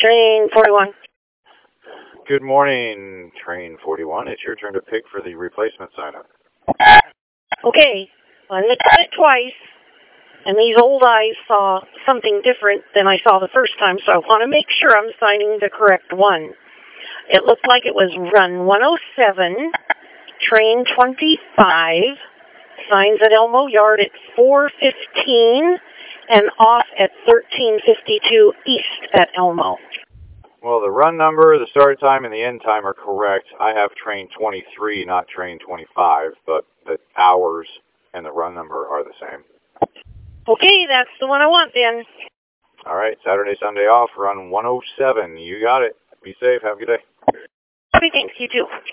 Train 41. Good morning, Train 41. It's your turn to pick for the replacement sign-up. Okay, I looked at it twice, and these old eyes saw something different than I saw the first time, so I want to make sure I'm signing the correct one. It looked like it was run 107, train 25, signs at Elmo Yard at 4:15, and off at 13:52 east at Elmo. Well, the run number, the start time, and the end time are correct. I have train 23, not train 25, but the hours and the run number are the same. Okay, that's the one I want then. All right, Saturday, Sunday off, run 107. You got it. Be safe. Have a good day. Okay, thanks. You too.